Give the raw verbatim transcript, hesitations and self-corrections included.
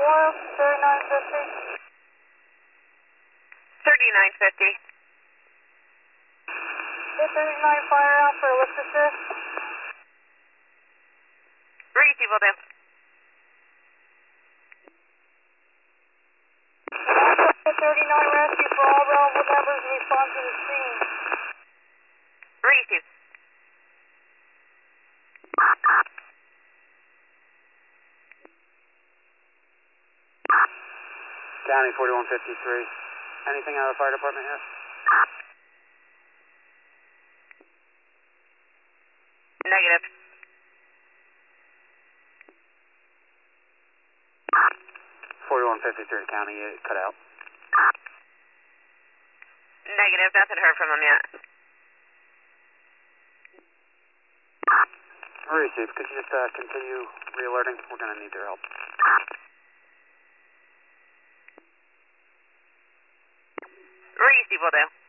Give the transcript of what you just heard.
Royal, thirty-nine fifty. thirty-nine fifty. Hit thirty-nine fire out for lift assist. Receive, will do. thirty-nine rescue for all relevant members and respond to the scene. Receive. County forty-one fifty-three. Anything out of the fire department yet? Negative. forty-one fifty-three County, it cut out. Negative, nothing heard from them yet. Receive, could you just uh, continue re-alerting? We're going to need their help. Receive, will do.